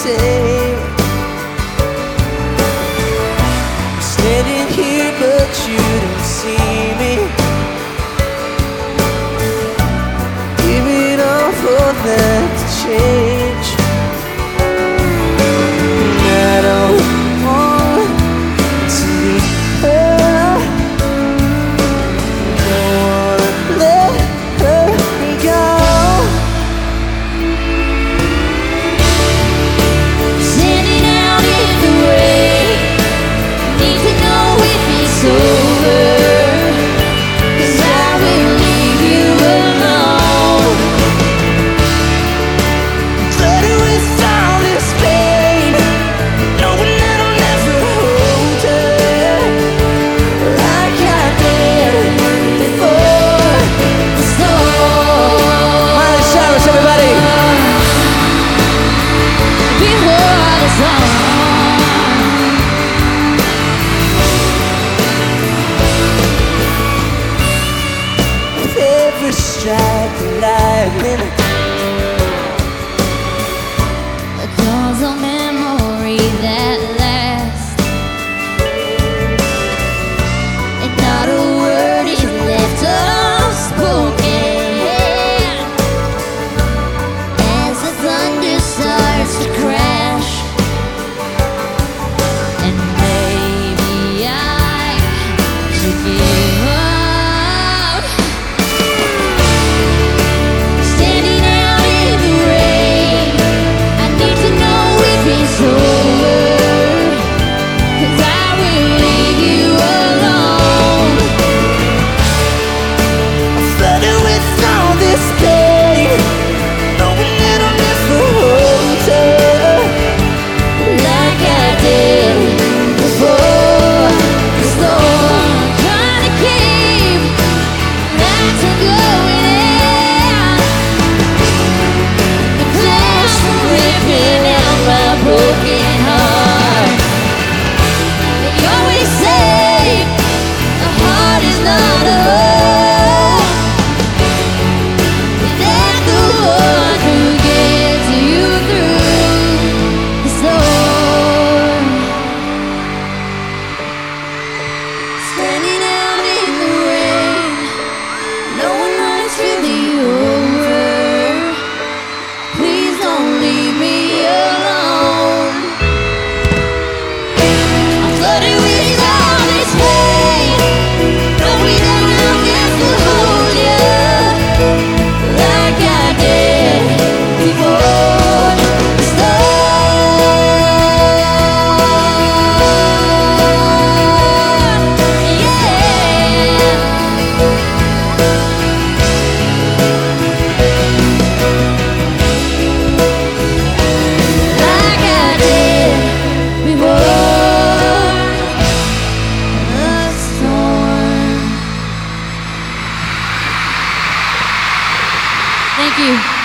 same. I'm standing here but you don't see me, giving all for that to change. And I don't want to leave her, don't wanna let her go. Standing out in the rain, need to know if it's over, 'cause I will leave you alone. Flooded with all this pain, knowing that I'll never hold her like I did before the storm. Miley Cyrus, everybody! Before the storm. With every strike of lightning, A constant memory that lasts, and not a word is left unspoken. As the thunder starts to crash, and maybe I should give up. Standing out in the rain, I need to know if it's over, 'cause I will leave you alone. flooded with all this pain, knowing that I'll never hold her Like I did before the storm. Trying to keep that from going in, the flash from ripping out my broken heart. They always say a heart is not alone, that the one who gets you through the storm. Standing out in the rain, knowing that it's really over. Please don't leave me alone. I'm flooded with all this pain, knowing that I'll never hold you like I did before the storm. Yeah. Like I did before the storm. Thank you.